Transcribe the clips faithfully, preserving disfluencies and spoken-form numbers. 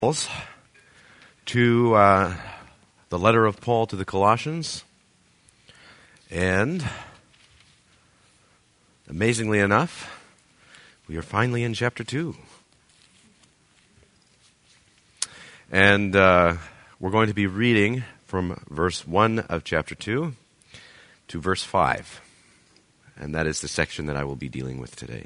to uh, the letter of Paul to the Colossians, and amazingly enough, we are finally in chapter two. And uh, we're going to be reading from verse one of chapter two to verse five. And that is the section that I will be dealing with today.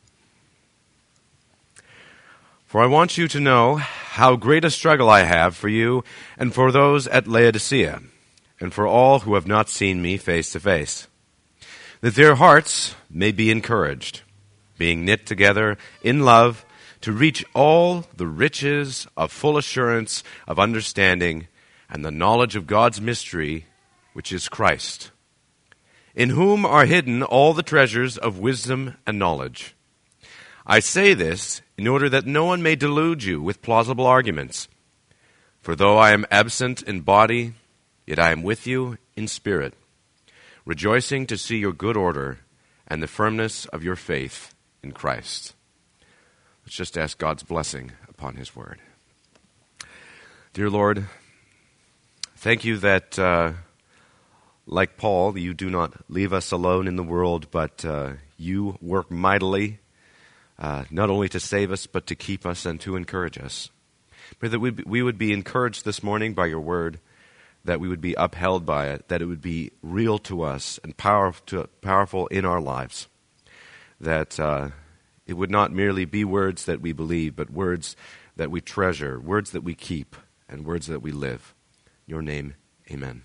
For I want you to know how great a struggle I have for you and for those at Laodicea, and for all who have not seen me face to face, that their hearts may be encouraged, being knit together in love, to reach all the riches of full assurance of understanding and the knowledge of God's mystery, which is Christ, in whom are hidden all the treasures of wisdom and knowledge. I say this in order that no one may delude you with plausible arguments. For though I am absent in body, yet I am with you in spirit, rejoicing to see your good order and the firmness of your faith in Christ. Let's just ask God's blessing upon His word. Dear Lord, thank you that, uh, like Paul, you do not leave us alone in the world, but uh, you work mightily, Uh, not only to save us, but to keep us and to encourage us. Pray that we, we would be encouraged this morning by your word, that we would be upheld by it, that it would be real to us and power, to, powerful in our lives, that uh, it would not merely be words that we believe, but words that we treasure, words that we keep, and words that we live. In your name, amen.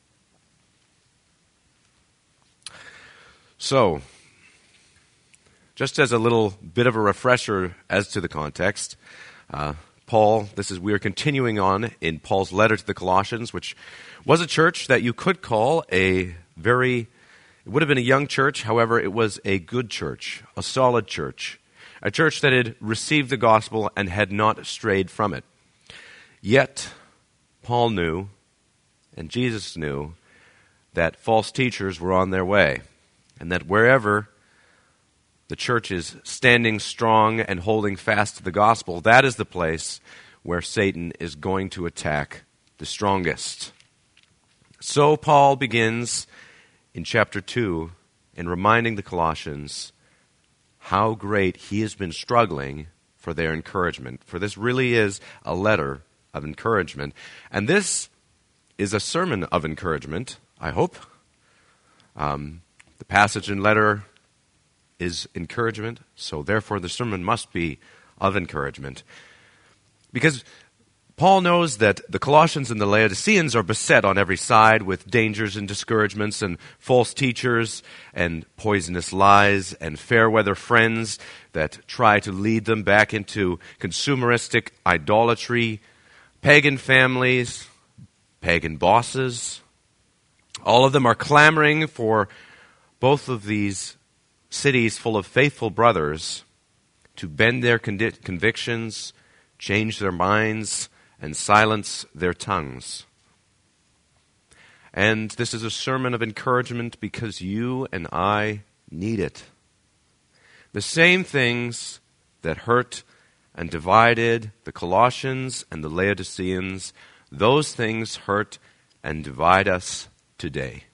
So, just as a little bit of a refresher as to the context, uh, Paul, this is, we are continuing on in Paul's letter to the Colossians, which was a church that you could call a very, it would have been a young church, however, it was a good church, a solid church, a church that had received the gospel and had not strayed from it. Yet, Paul knew, and Jesus knew, that false teachers were on their way, and that wherever the church is standing strong and holding fast to the gospel, that is the place where Satan is going to attack the strongest. So Paul begins in chapter two in reminding the Colossians how great he has been struggling for their encouragement. For this really is a letter of encouragement. And this is a sermon of encouragement, I hope. Um, the passage and letter is encouragement, so therefore the sermon must be of encouragement. Because Paul knows that the Colossians and the Laodiceans are beset on every side with dangers and discouragements and false teachers and poisonous lies and fair-weather friends that try to lead them back into consumeristic idolatry, pagan families, pagan bosses. All of them are clamoring for both of these cities full of faithful brothers to bend their condi- convictions, change their minds, and silence their tongues. And this is a sermon of encouragement because you and I need it. The same things that hurt and divided the Colossians and the Laodiceans, those things hurt and divide us today.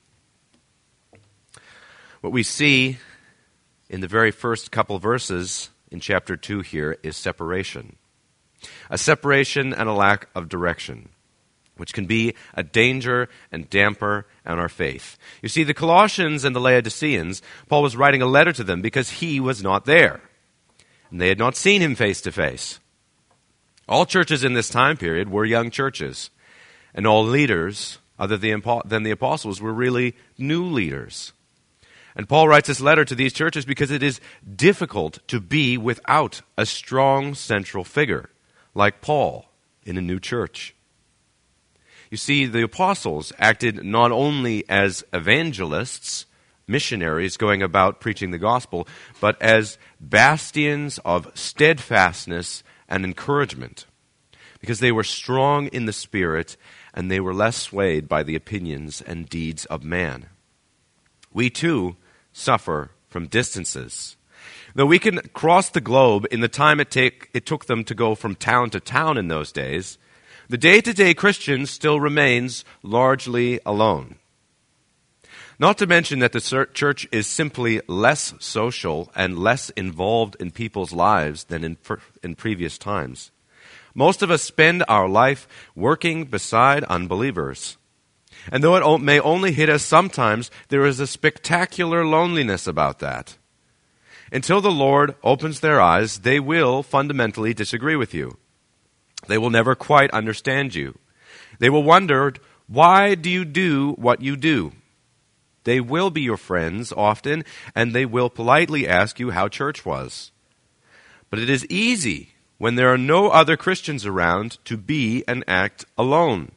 What we see in the very first couple verses in chapter two here is separation. A separation and a lack of direction, which can be a danger and damper on our faith. You see, the Colossians and the Laodiceans, Paul was writing a letter to them because he was not there, and they had not seen him face to face. All churches in this time period were young churches, and all leaders, other than the apostles, were really new leaders. And Paul writes this letter to these churches because it is difficult to be without a strong central figure, like Paul, in a new church. You see, the apostles acted not only as evangelists, missionaries going about preaching the gospel, but as bastions of steadfastness and encouragement, because they were strong in the Spirit and they were less swayed by the opinions and deeds of man. We too suffer from distances. Though we can cross the globe in the time it, take, it took them to go from town to town in those days, the day-to-day Christian still remains largely alone. Not to mention that the church is simply less social and less involved in people's lives than in, in previous times. Most of us spend our life working beside unbelievers. And though it may only hit us sometimes, there is a spectacular loneliness about that. Until the Lord opens their eyes, they will fundamentally disagree with you. They will never quite understand you. They will wonder, why do you do what you do? They will be your friends often, and they will politely ask you how church was. But it is easy when there are no other Christians around to be and act alone,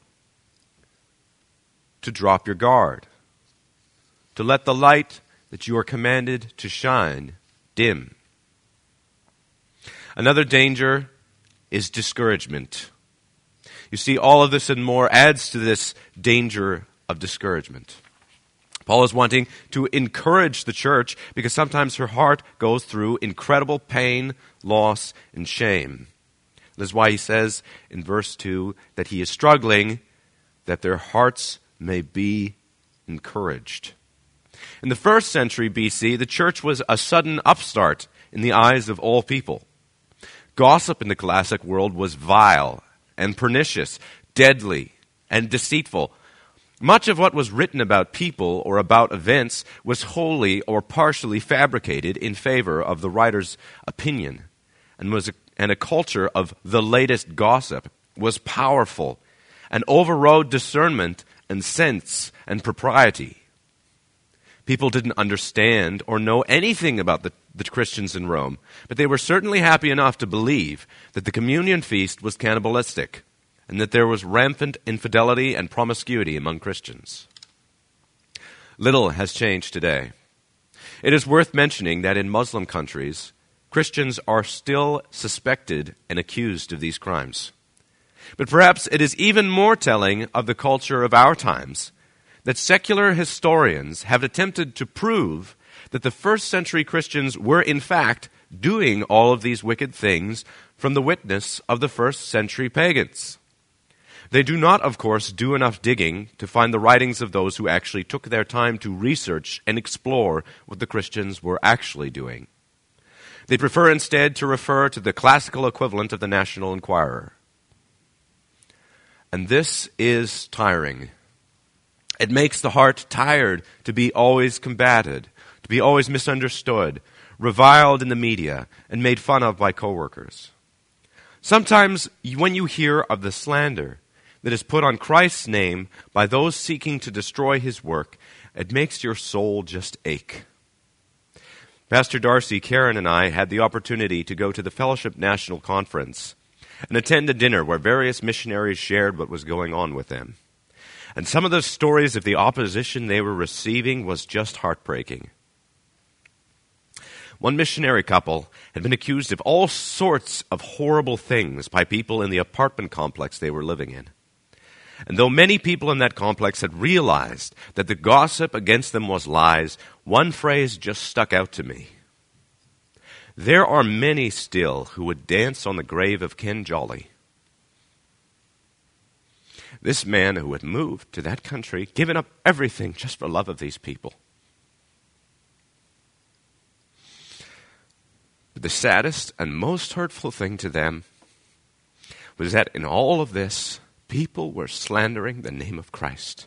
to drop your guard, to let the light that you are commanded to shine dim. Another danger is discouragement. You see, all of this and more adds to this danger of discouragement. Paul is wanting to encourage the church because sometimes her heart goes through incredible pain, loss, and shame. This is why he says in verse two that he is struggling that their hearts may be encouraged. In the first century B C, the church was a sudden upstart in the eyes of all people. Gossip in the classic world was vile and pernicious, deadly and deceitful. Much of what was written about people or about events was wholly or partially fabricated in favor of the writer's opinion, and was a, and a culture of the latest gossip was powerful and overrode discernment and sense and propriety. People didn't understand or know anything about the, the Christians in Rome, but they were certainly happy enough to believe that the communion feast was cannibalistic, and that there was rampant infidelity and promiscuity among Christians. Little has changed today. It is worth mentioning that in Muslim countries, Christians are still suspected and accused of these crimes. But perhaps it is even more telling of the culture of our times that secular historians have attempted to prove that the first century Christians were in fact doing all of these wicked things from the witness of the first century pagans. They do not, of course, do enough digging to find the writings of those who actually took their time to research and explore what the Christians were actually doing. They prefer instead to refer to the classical equivalent of the National Enquirer. And this is tiring. It makes the heart tired to be always combated, to be always misunderstood, reviled in the media, and made fun of by coworkers. Sometimes when you hear of the slander that is put on Christ's name by those seeking to destroy his work, it makes your soul just ache. Pastor Darcy, Karen, and I had the opportunity to go to the Fellowship National Conference and attend a dinner where various missionaries shared what was going on with them. And some of the stories of the opposition they were receiving was just heartbreaking. One missionary couple had been accused of all sorts of horrible things by people in the apartment complex they were living in. And though many people in that complex had realized that the gossip against them was lies, one phrase just stuck out to me. There are many still who would dance on the grave of Ken Jolly. This man who had moved to that country, given up everything just for love of these people. But the saddest and most hurtful thing to them was that in all of this, people were slandering the name of Christ.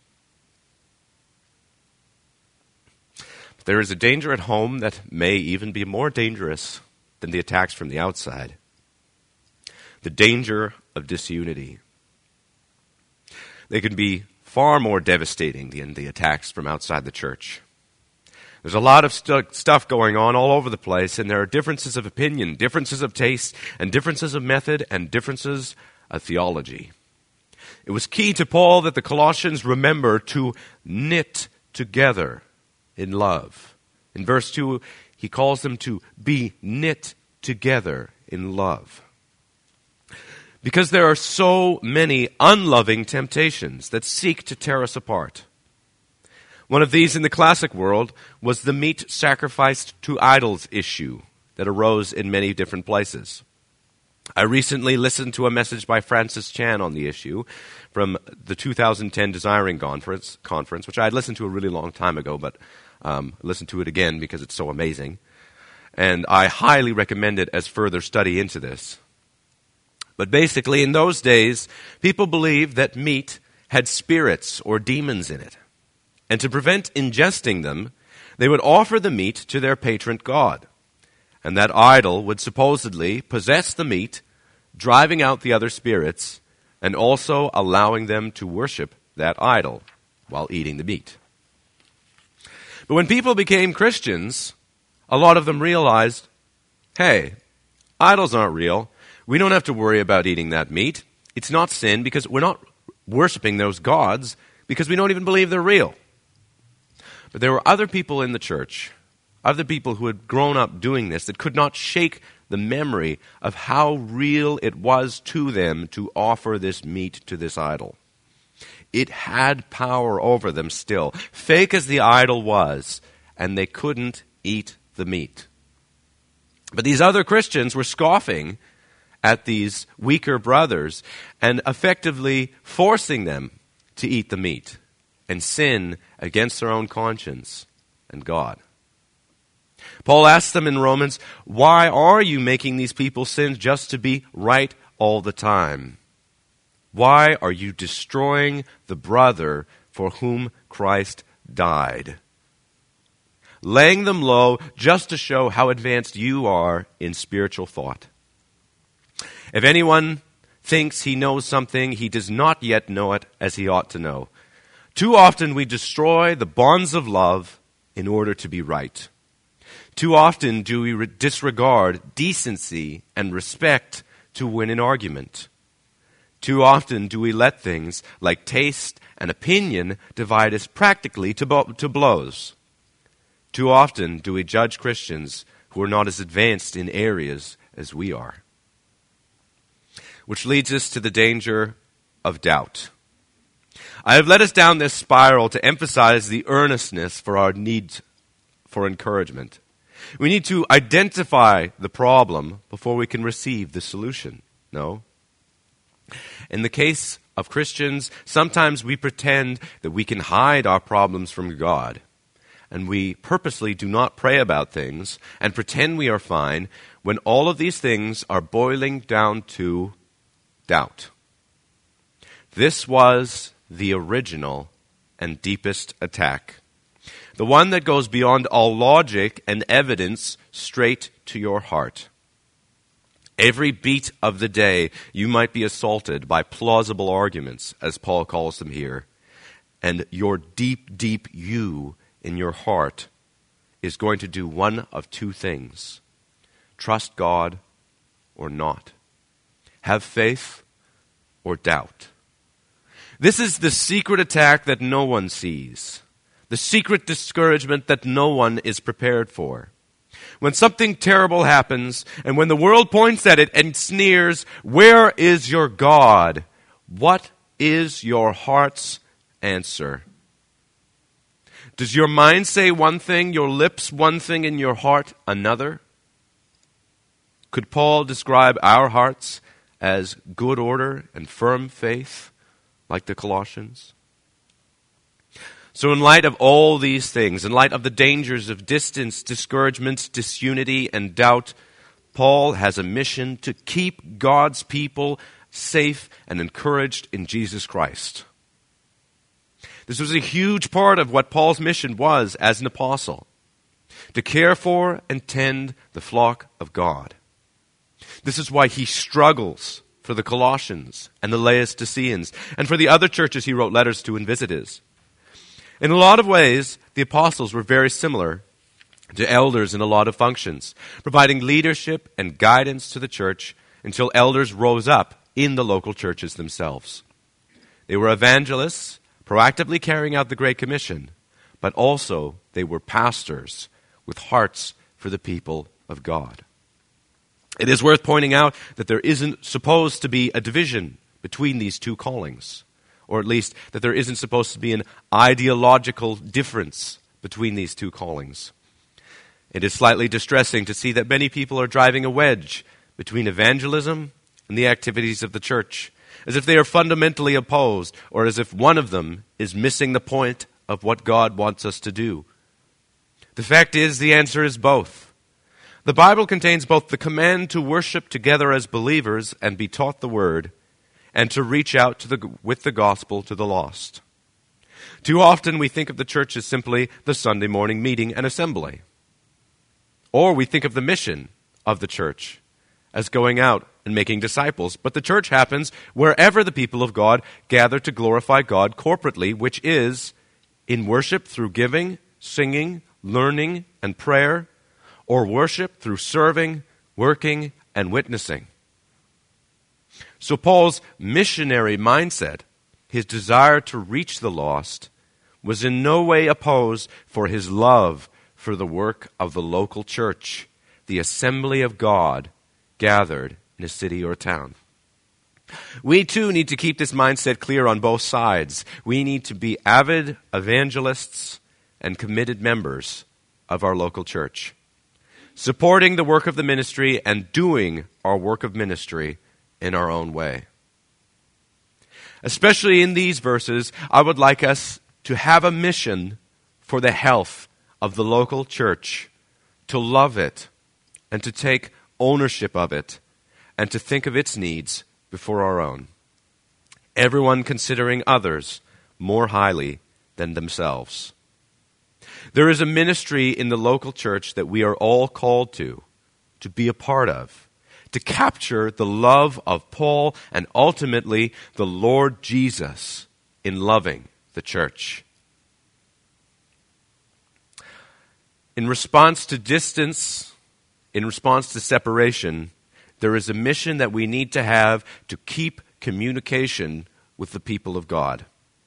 But there is a danger at home that may even be more dangerous than the attacks from the outside. The danger of disunity. They can be far more devastating than the attacks from outside the church. There's a lot of stu- stuff going on all over the place, and there are differences of opinion, differences of taste, and differences of method, and differences of theology. It was key to Paul that the Colossians remember to knit together in love. In verse two, he calls them to be knit together in love. Because there are so many unloving temptations that seek to tear us apart. One of these in the classic world was the meat sacrificed to idols issue that arose in many different places. I recently listened to a message by Francis Chan on the issue from the two thousand ten Desiring Conference, conference which I had listened to a really long time ago, but um, listened to it again because it's so amazing. And I highly recommend it as further study into this. But basically, in those days, people believed that meat had spirits or demons in it. And to prevent ingesting them, they would offer the meat to their patron god. And that idol would supposedly possess the meat, driving out the other spirits, and also allowing them to worship that idol while eating the meat. But when people became Christians, a lot of them realized, hey, idols aren't real. We don't have to worry about eating that meat. It's not sin because we're not worshiping those gods because we don't even believe they're real. But there were other people in the church, other people who had grown up doing this, that could not shake the memory of how real it was to them to offer this meat to this idol. It had power over them still, fake as the idol was, and they couldn't eat the meat. But these other Christians were scoffing at these weaker brothers and effectively forcing them to eat the meat and sin against their own conscience and God. Paul asks them in Romans, why are you making these people sin just to be right all the time? Why are you destroying the brother for whom Christ died? Laying them low just to show how advanced you are in spiritual thought. If anyone thinks he knows something, he does not yet know it as he ought to know. Too often we destroy the bonds of love in order to be right. Too often do we re- disregard decency and respect to win an argument. Too often do we let things like taste and opinion divide us practically to, bo- to blows. Too often do we judge Christians who are not as advanced in areas as we are. Which leads us to the danger of doubt. I have led us down this spiral to emphasize the earnestness for our need for encouragement. We need to identify the problem before we can receive the solution. No. In the case of Christians, sometimes we pretend that we can hide our problems from God. And we purposely do not pray about things and pretend we are fine when all of these things are boiling down to doubt. This was the original and deepest attack. The one that goes beyond all logic and evidence straight to your heart. Every beat of the day, you might be assaulted by plausible arguments, as Paul calls them here. And your deep, deep you in your heart is going to do one of two things. Trust God or not. Have faith or doubt. This is the secret attack that no one sees. The secret discouragement that no one is prepared for. When something terrible happens, and when the world points at it and sneers, where is your God? What is your heart's answer? Does your mind say one thing, your lips one thing, and your heart another? Could Paul describe our hearts as good order and firm faith, like the Colossians? So in light of all these things, in light of the dangers of distance, discouragement, disunity, and doubt, Paul has a mission to keep God's people safe and encouraged in Jesus Christ. This was a huge part of what Paul's mission was as an apostle, to care for and tend the flock of God. This is why he struggles for the Colossians and the Laodiceans, and for the other churches he wrote letters to and visited. In a lot of ways, the apostles were very similar to elders in a lot of functions, providing leadership and guidance to the church until elders rose up in the local churches themselves. They were evangelists, proactively carrying out the Great Commission, but also they were pastors with hearts for the people of God. It is worth pointing out that there isn't supposed to be a division between these two callings. or at least that there isn't supposed to be an ideological difference between these two callings. It is slightly distressing to see that many people are driving a wedge between evangelism and the activities of the church, as if they are fundamentally opposed, or as if one of them is missing the point of what God wants us to do. The fact is, the answer is both. The Bible contains both the command to worship together as believers and be taught the word, and to reach out to the, with the gospel to the lost. Too often we think of the church as simply the Sunday morning meeting and assembly. Or we think of the mission of the church as going out and making disciples. But the church happens wherever the people of God gather to glorify God corporately, which is in worship through giving, singing, learning, and prayer, or worship through serving, working, and witnessing. So Paul's missionary mindset, his desire to reach the lost, was in no way opposed for his love for the work of the local church, the assembly of God gathered in a city or town. We too need to keep this mindset clear on both sides. We need to be avid evangelists and committed members of our local church, supporting the work of the ministry and doing our work of ministry in our own way. Especially in these verses, I would like us to have a mission for the health of the local church, to love it and to take ownership of it and to think of its needs before our own. Everyone considering others more highly than themselves. There is a ministry in the local church that we are all called to, to be a part of, to capture the love of Paul and ultimately the Lord Jesus in loving the church. In response to distance, in response to separation, there is a mission that we need to have to keep communication with the people of God.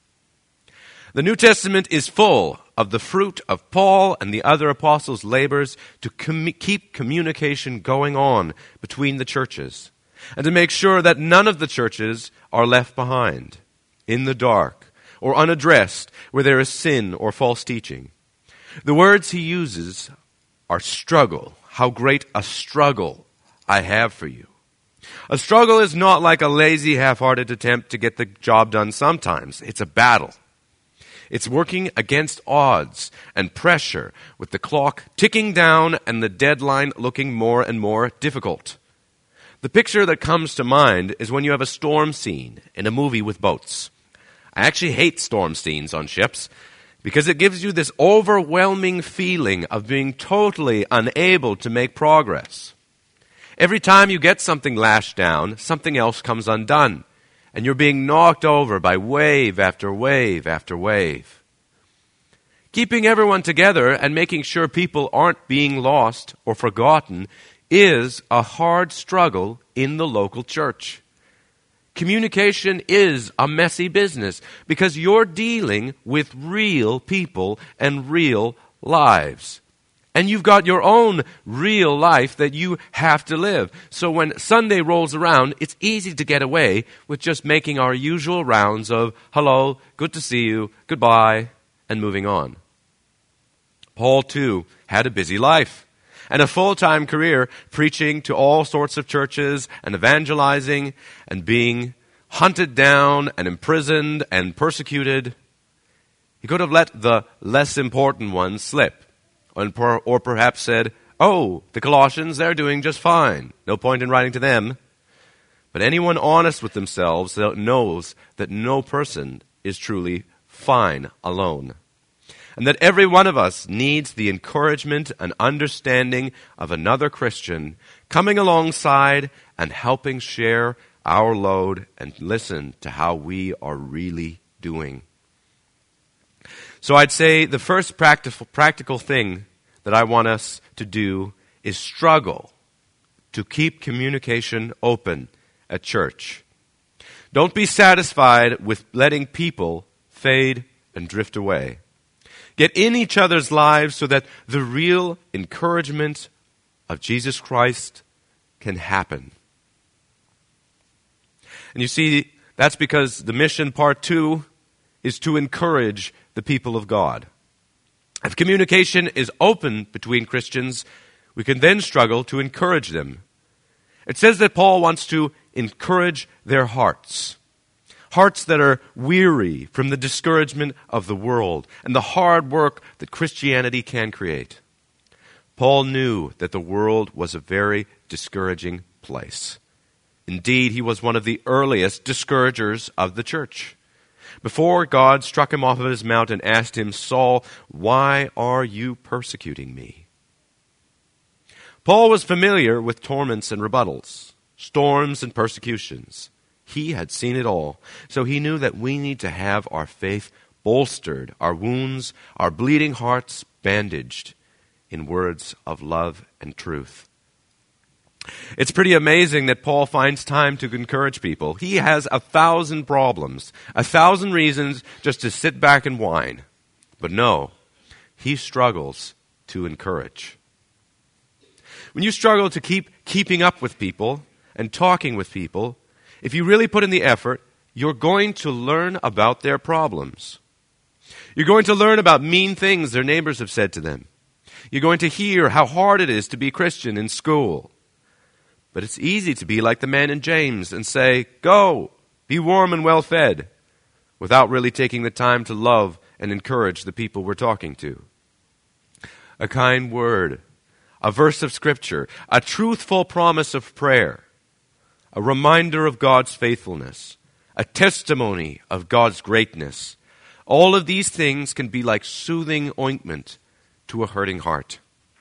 The New Testament is full of the fruit of Paul and the other apostles' labors to com- keep communication going on between the churches and to make sure that none of the churches are left behind, in the dark, or unaddressed where there is sin or false teaching. The words he uses are struggle. How great a struggle I have for you. A struggle is not like a lazy, half-hearted attempt to get the job done sometimes. It's a battle. It's working against odds and pressure with the clock ticking down and the deadline looking more and more difficult. The picture that comes to mind is when you have a storm scene in a movie with boats. I actually hate storm scenes on ships because it gives you this overwhelming feeling of being totally unable to make progress. Every time you get something lashed down, something else comes undone, and you're being knocked over by wave after wave after wave. Keeping everyone together and making sure people aren't being lost or forgotten is a hard struggle in the local church. Communication is a messy business because you're dealing with real people and real lives. And you've got your own real life that you have to live. So when Sunday rolls around, it's easy to get away with just making our usual rounds of hello, good to see you, goodbye, and moving on. Paul, too, had a busy life and a full-time career preaching to all sorts of churches and evangelizing and being hunted down and imprisoned and persecuted. He could have let the less important ones slip. Or perhaps said, oh, the Colossians, they're doing just fine. No point in writing to them. But anyone honest with themselves knows that no person is truly fine alone. And that every one of us needs the encouragement and understanding of another Christian coming alongside and helping share our load and listen to how we are really doing. So I'd say the first practical, practical thing that I want us to do is struggle to keep communication open at church. Don't be satisfied with letting people fade and drift away. Get in each other's lives so that the real encouragement of Jesus Christ can happen. And you see, That's because the mission part two is to encourage the people of God. If communication is open between Christians, we can then struggle to encourage them. It says that Paul wants to encourage their hearts. Hearts that are weary from the discouragement of the world and the hard work that Christianity can create. Paul knew that the world was a very discouraging place. Indeed, he was one of the earliest discouragers of the church. Before God struck him off of his mount and asked him, "Saul, why are you persecuting me?" Paul was familiar with torments and rebuttals, storms and persecutions. He had seen it all, so he knew that we need to have our faith bolstered, our wounds, our bleeding hearts bandaged in words of love and truth. It's pretty amazing that Paul finds time to encourage people. He has a thousand problems, a thousand reasons just to sit back and whine. But no, he struggles to encourage. When you struggle to keep keeping up with people and talking with people, if you really put in the effort, you're going to learn about their problems. You're going to learn about mean things their neighbors have said to them. You're going to hear how hard it is to be Christian in school. But it's easy to be like the man in James and say, "Go, be warm and well fed," without really taking the time to love and encourage the people we're talking to. A kind word, a verse of Scripture, a truthful promise of prayer, a reminder of God's faithfulness, a testimony of God's greatness. All of these things can be like soothing ointment to a hurting heart.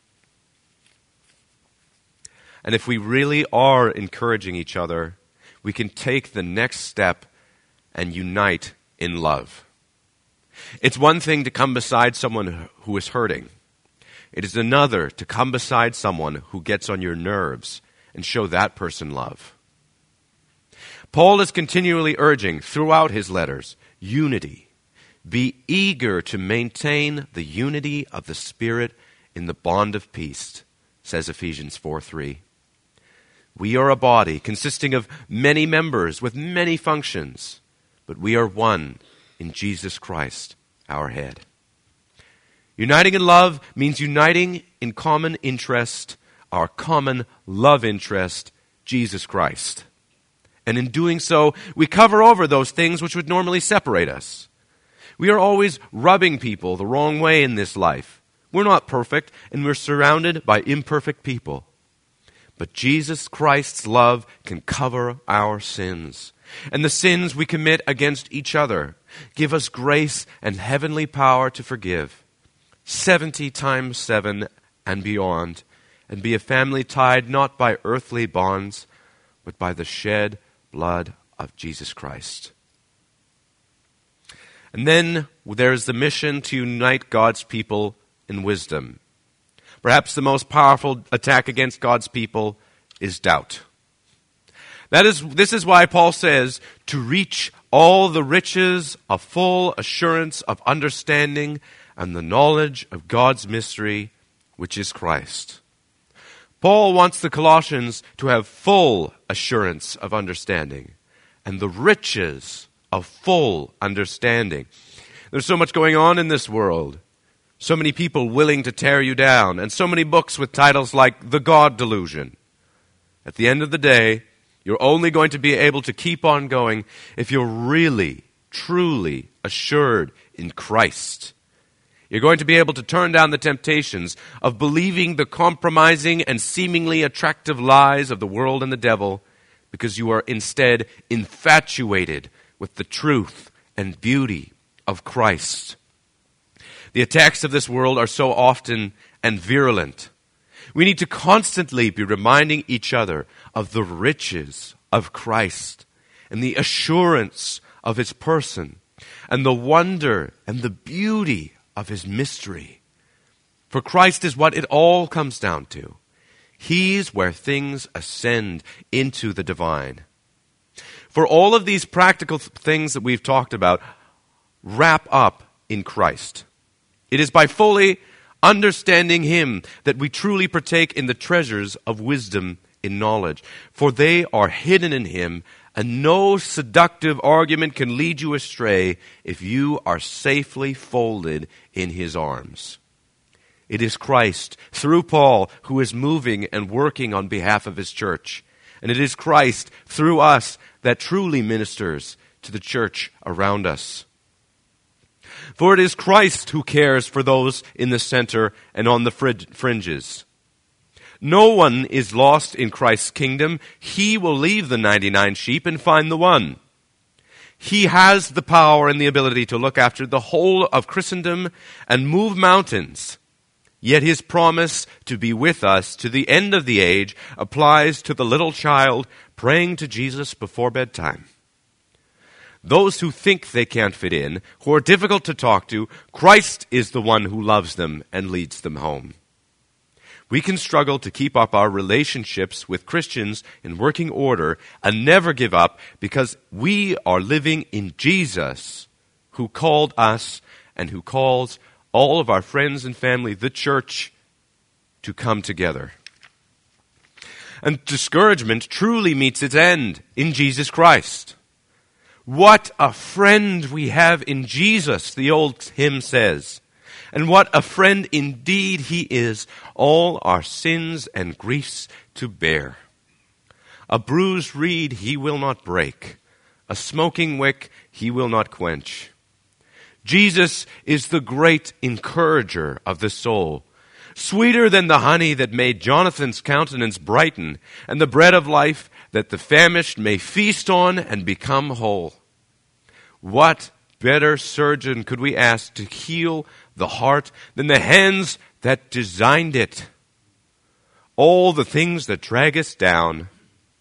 And if we really are encouraging each other, we can take the next step and unite in love. It's one thing to come beside someone who is hurting. It is another to come beside someone who gets on your nerves and show that person love. Paul is continually urging throughout his letters, unity. Be eager to maintain the unity of the Spirit in the bond of peace, says Ephesians four three. We are a body consisting of many members with many functions, but we are one in Jesus Christ, our head. Uniting in love means uniting in common interest, our common love interest, Jesus Christ. And in doing so, we cover over those things which would normally separate us. We are always rubbing people the wrong way in this life. We're not perfect, and we're surrounded by imperfect people. But Jesus Christ's love can cover our sins and the sins we commit against each other. Give us grace and heavenly power to forgive, seventy times seven and beyond, and be a family tied not by earthly bonds, but by the shed blood of Jesus Christ. And then there is the mission to unite God's people in wisdom. Perhaps the most powerful attack against God's people is doubt. That is, this is why Paul says, to reach all the riches of full assurance of understanding and the knowledge of God's mystery, which is Christ. Paul wants the Colossians to have full assurance of understanding and the riches of full understanding. There's so much going on in this world. So many people willing to tear you down, and so many books with titles like The God Delusion. At the end of the day, you're only going to be able to keep on going if you're really, truly assured in Christ. You're going to be able to turn down the temptations of believing the compromising and seemingly attractive lies of the world and the devil, because you are instead infatuated with the truth and beauty of Christ. The attacks of this world are so often and virulent. We need to constantly be reminding each other of the riches of Christ and the assurance of His person and the wonder and the beauty of His mystery. For Christ is what it all comes down to. He's where things ascend into the divine. For all of these practical th- things that we've talked about wrap up in Christ. It is by fully understanding Him that we truly partake in the treasures of wisdom in knowledge. For they are hidden in Him and no seductive argument can lead you astray if you are safely folded in his arms. It is Christ, through Paul, who is moving and working on behalf of his church. And it is Christ, through us, that truly ministers to the church around us. For it is Christ who cares for those in the center and on the fringes. No one is lost in Christ's kingdom. He will leave the ninety-nine sheep and find the one. He has the power and the ability to look after the whole of Christendom and move mountains. Yet his promise to be with us to the end of the age applies to the little child praying to Jesus before bedtime. Those who think they can't fit in, who are difficult to talk to, Christ is the one who loves them and leads them home. We can struggle to keep up our relationships with Christians in working order and never give up because we are living in Jesus, who called us and who calls all of our friends and family, the church, to come together. And discouragement truly meets its end in Jesus Christ. What a friend we have in Jesus, the old hymn says. And what a friend indeed he is, all our sins and griefs to bear. A bruised reed he will not break, a smoking wick he will not quench. Jesus is the great encourager of the soul, sweeter than the honey that made Jonathan's countenance brighten, and the bread of life that the famished may feast on and become whole. What better surgeon could we ask to heal the heart than the hands that designed it? All the things that drag us down,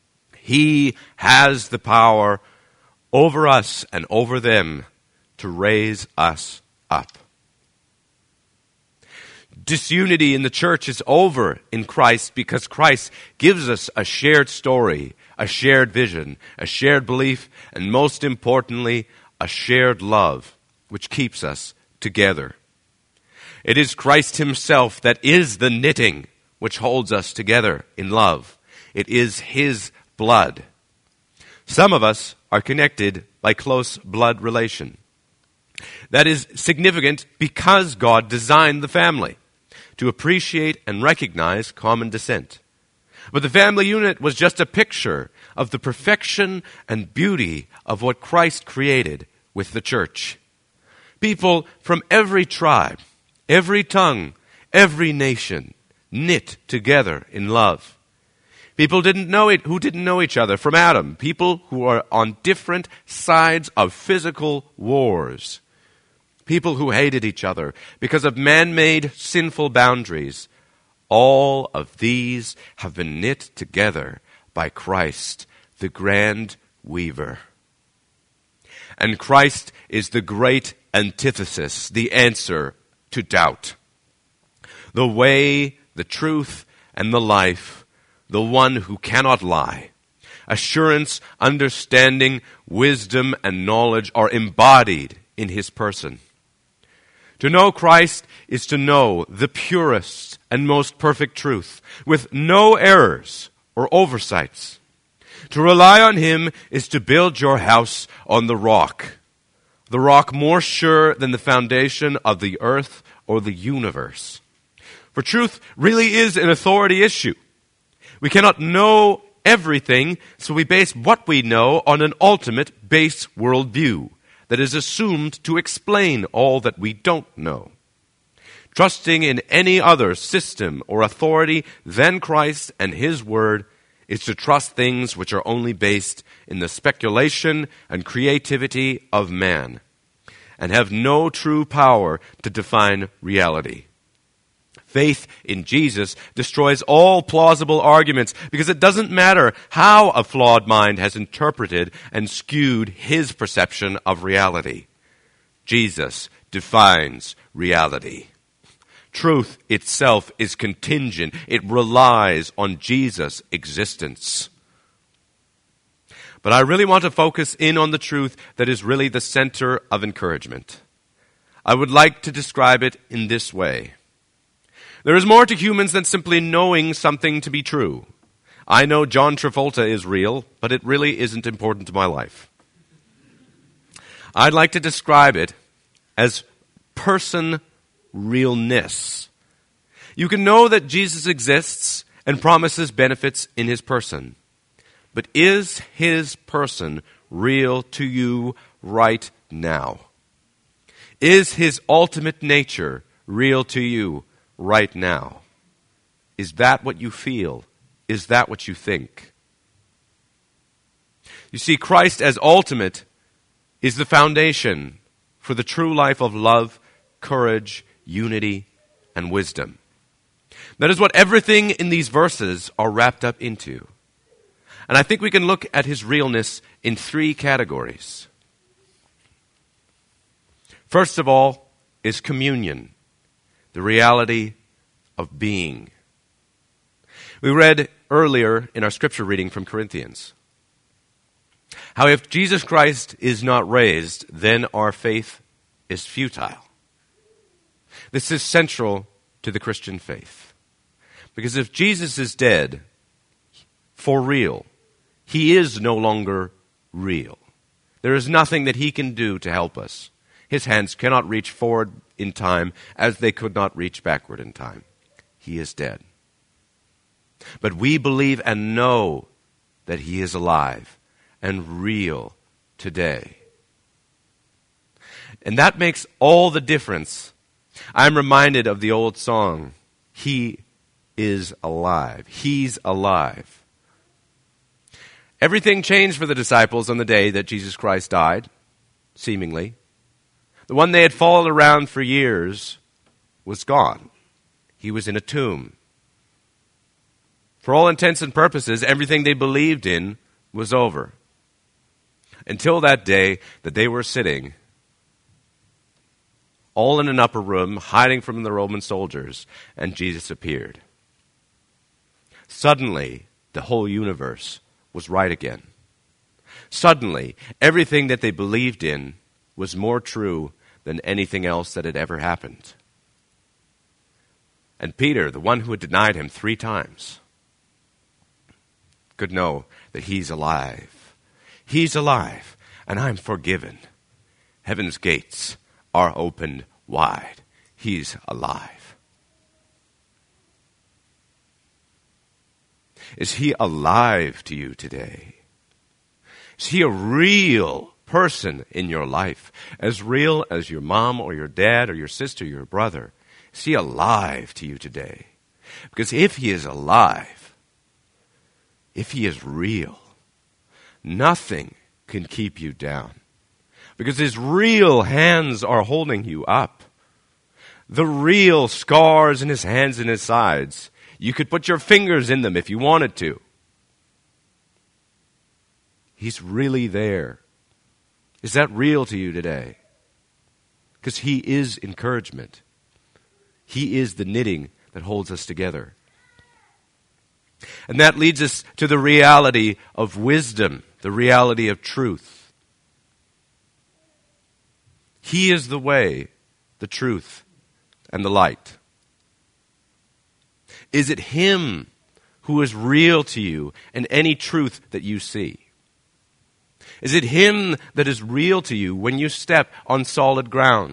he has the power over us and over them to raise us up. Disunity in the church is over in Christ because Christ gives us a shared story, a shared vision, a shared belief, and most importantly, a shared love, which keeps us together. It is Christ himself that is the knitting which holds us together in love. It is his blood. Some of us are connected by close blood relation. That is significant because God designed the family to appreciate and recognize common descent. But the family unit was just a picture of the perfection and beauty of what Christ created with the church. People from every tribe, every tongue, every nation knit together in love. People didn't know it who didn't know each other from Adam. People who are on different sides of physical wars. People who hated each other because of man-made sinful boundaries. All of these have been knit together by Christ, the grand weaver. And Christ is the great antithesis, the answer to doubt. The way, the truth, and the life, the one who cannot lie. Assurance, understanding, wisdom, and knowledge are embodied in his person. To know Christ is to know the purest and most perfect truth, with no errors or oversights. To rely on him is to build your house on the rock, the rock more sure than the foundation of the earth or the universe. For truth really is an authority issue. We cannot know everything, so we base what we know on an ultimate base worldview that is assumed to explain all that we don't know. Trusting in any other system or authority than Christ and his word is to trust things which are only based in the speculation and creativity of man and have no true power to define reality. Faith in Jesus destroys all plausible arguments because it doesn't matter how a flawed mind has interpreted and skewed his perception of reality. Jesus defines reality. Truth itself is contingent. It relies on Jesus' existence. But I really want to focus in on the truth that is really the center of encouragement. I would like to describe it in this way. There is more to humans than simply knowing something to be true. I know John Travolta is real, but it really isn't important to my life. I'd like to describe it as person realness. You can know that Jesus exists and promises benefits in his person. But is his person real to you right now? Is his ultimate nature real to you right now? Is that what you feel? Is that what you think? You see, Christ as ultimate is the foundation for the true life of love, courage, unity, and wisdom. That is what everything in these verses are wrapped up into. And I think we can look at his realness in three categories. First of all is communion, the reality of being. We read earlier in our scripture reading from Corinthians how if Jesus Christ is not raised, then our faith is futile. This is central to the Christian faith. Because if Jesus is dead, for real, he is no longer real. There is nothing that he can do to help us. His hands cannot reach forward in time as they could not reach backward in time. He is dead. But we believe and know that he is alive and real today. And that makes all the difference. I'm reminded of the old song, He is alive. He's alive. Everything changed for the disciples on the day that Jesus Christ died, seemingly. The one they had followed around for years was gone. He was in a tomb. For all intents and purposes, everything they believed in was over. Until that day that they were sitting all in an upper room, hiding from the Roman soldiers, and Jesus appeared. Suddenly, the whole universe was right again. Suddenly, everything that they believed in was more true than anything else that had ever happened. And Peter, the one who had denied him three times, could know that he's alive. He's alive, and I'm forgiven. Heaven's gates are opened wide. He's alive. Is he alive to you today? Is he a real person in your life? As real as your mom or your dad or your sister or your brother? Is he alive to you today? Because if he is alive, if he is real, nothing can keep you down. Because his real hands are holding you up. The real scars in his hands and his sides. You could put your fingers in them if you wanted to. He's really there. Is that real to you today? Because he is encouragement. He is the knitting that holds us together. And that leads us to the reality of wisdom, the reality of truth. He is the way, the truth, and the light. Is it him who is real to you and any truth that you see? Is it him that is real to you when you step on solid ground?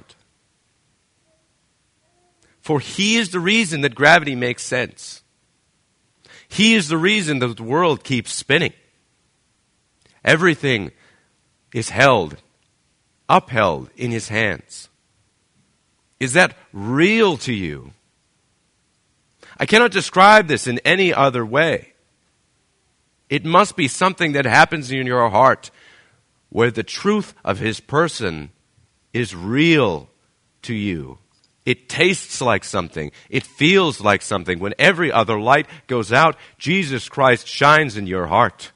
For he is the reason that gravity makes sense. He is the reason that the world keeps spinning. Everything is held, upheld in his hands. Is that real to you? I cannot describe this in any other way. It must be something that happens in your heart where the truth of his person is real to you. It tastes like something. It feels like something. When every other light goes out, Jesus Christ shines in your heart.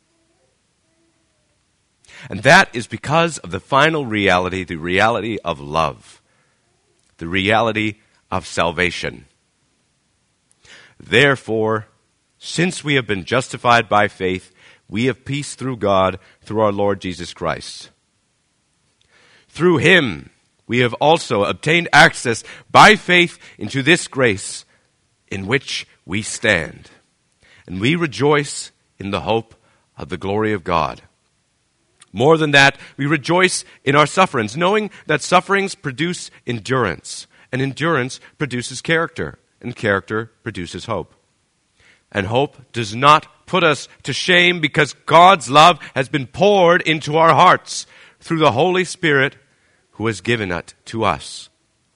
And that is because of the final reality, the reality of love, the reality of salvation. Therefore, since we have been justified by faith, we have peace through God, through our Lord Jesus Christ. Through him, we have also obtained access by faith into this grace in which we stand. and we rejoice in the hope of the glory of God. More than that, we rejoice in our sufferings, knowing that sufferings produce endurance, and endurance produces character, and character produces hope. And hope does not put us to shame, because God's love has been poured into our hearts through the Holy Spirit who has given it to us.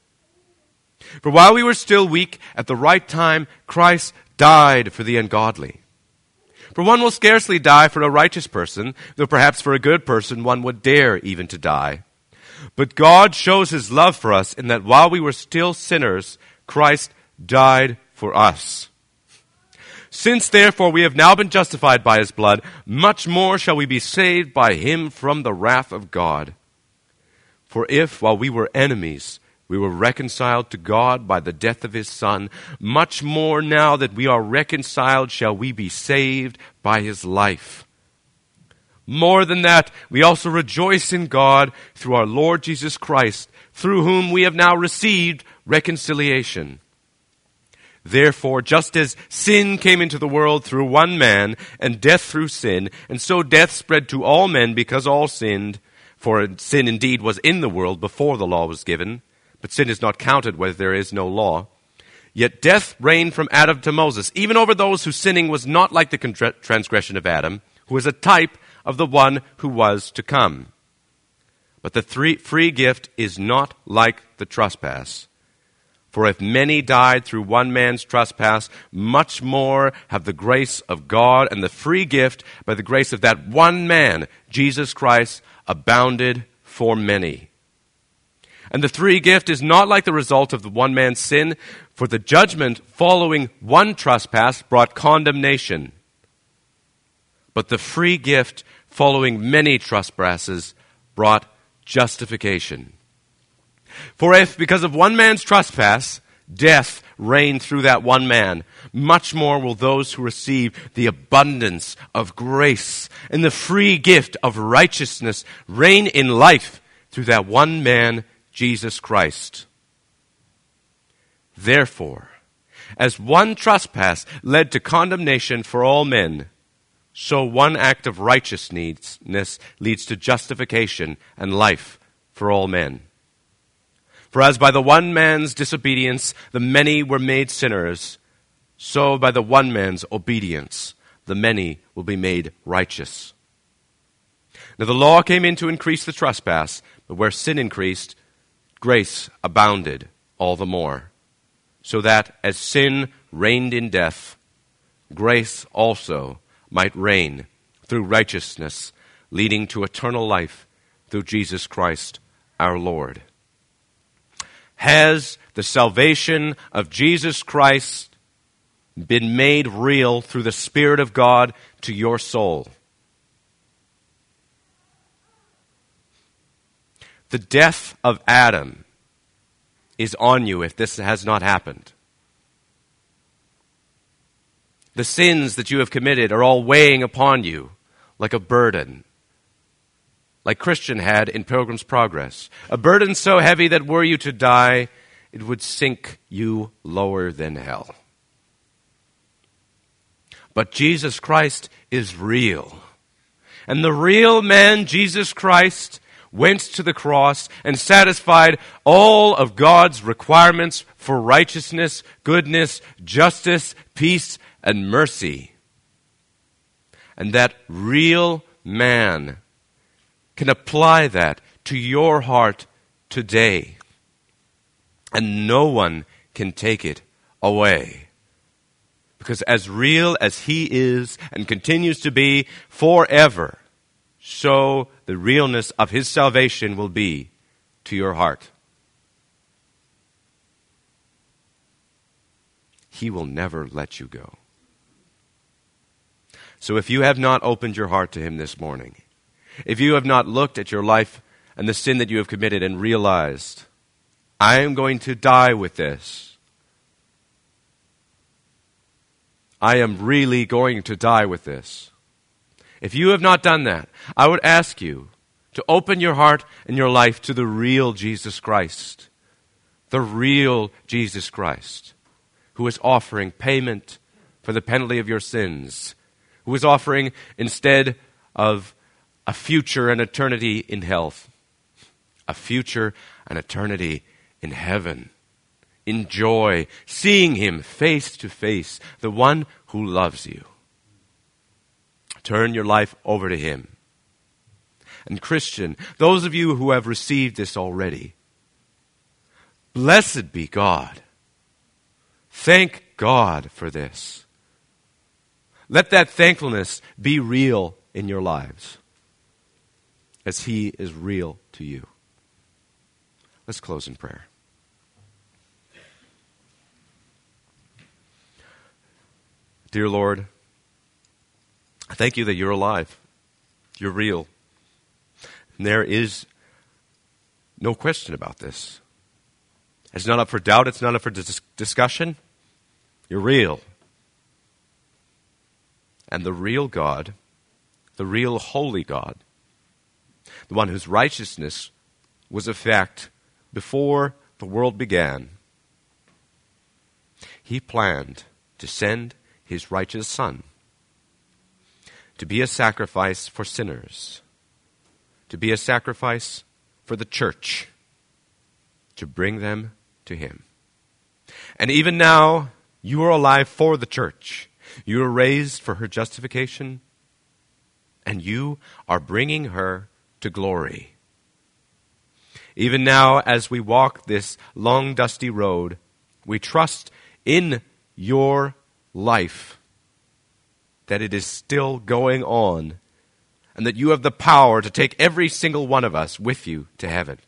For while we were still weak, at the right time, Christ died for the ungodly. For one will scarcely die for a righteous person, though perhaps for a good person one would dare even to die. But God shows his love for us in that while we were still sinners, Christ died for us. Since therefore we have now been justified by his blood, much more shall we be saved by him from the wrath of God. For if, while we were enemies, we were reconciled to God by the death of his Son, much more now that we are reconciled shall we be saved by his life. More than that, we also rejoice in God through our Lord Jesus Christ, through whom we have now received reconciliation. Therefore, just as sin came into the world through one man, and death through sin, and so death spread to all men because all sinned, for sin indeed was in the world before the law was given, but sin is not counted where there is no law. Yet death reigned from Adam to Moses, even over those whose sinning was not like the transgression of Adam, who is a type of the one who was to come. But the three, free gift is not like the trespass. For if many died through one man's trespass, much more have the grace of God and the free gift by the grace of that one man, Jesus Christ, abounded for many. And the free gift is not like the result of the one man's sin, for the judgment following one trespass brought condemnation. But the free gift following many trespasses brought justification. For if, because of one man's trespass, death reigned through that one man, much more will those who receive the abundance of grace and the free gift of righteousness reign in life through that one man, Jesus Christ. Therefore, as one trespass led to condemnation for all men, so one act of righteousness leads to justification and life for all men. For as by the one man's disobedience the many were made sinners, so by the one man's obedience the many will be made righteous. Now the law came in to increase the trespass, but where sin increased, grace abounded all the more, so that as sin reigned in death, grace also might reign through righteousness, leading to eternal life through Jesus Christ our Lord. Has the salvation of Jesus Christ been made real through the Spirit of God to your soul? The death of Adam is on you if this has not happened. The sins that you have committed are all weighing upon you like a burden, like Christian had in Pilgrim's Progress. A burden so heavy that were you to die, it would sink you lower than hell. But Jesus Christ is real. And the real man, Jesus Christ, went to the cross and satisfied all of God's requirements for righteousness, goodness, justice, peace, and mercy. And that real man can apply that to your heart today. And no one can take it away. Because as real as he is and continues to be forever, so the realness of his salvation will be to your heart. He will never let you go. So if you have not opened your heart to him this morning, if you have not looked at your life and the sin that you have committed and realized, I am going to die with this. I am really going to die with this. If you have not done that, I would ask you to open your heart and your life to the real Jesus Christ. The real Jesus Christ, who is offering payment for the penalty of your sins, who is offering instead of a future and eternity in hell, a future and eternity in heaven, in joy, seeing him face to face, the one who loves you. Turn your life over to him. And Christian, those of you who have received this already, blessed be God. Thank God for this. Let that thankfulness be real in your lives as he is real to you. Let's close in prayer. Dear Lord, I thank you that you're alive. You're real. And there is no question about this. It's not up for doubt. It's not up for dis- discussion. You're real. And the real God, the real holy God, the one whose righteousness was a fact before the world began, he planned to send his righteous Son to be a sacrifice for sinners, to be a sacrifice for the church, to bring them to him. And even now, you are alive for the church. You are raised for her justification, and you are bringing her to glory. Even now, as we walk this long, dusty road, we trust in your life, that it is still going on, and that you have the power to take every single one of us with you to heaven.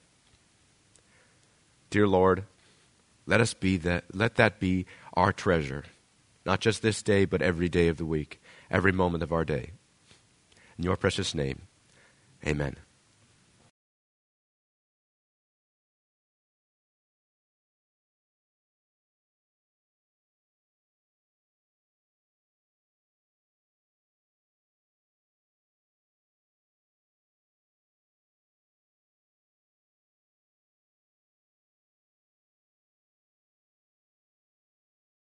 Dear Lord, let us be that, let that be our treasure, not just this day, but every day of the week, every moment of our day. In your precious name, amen.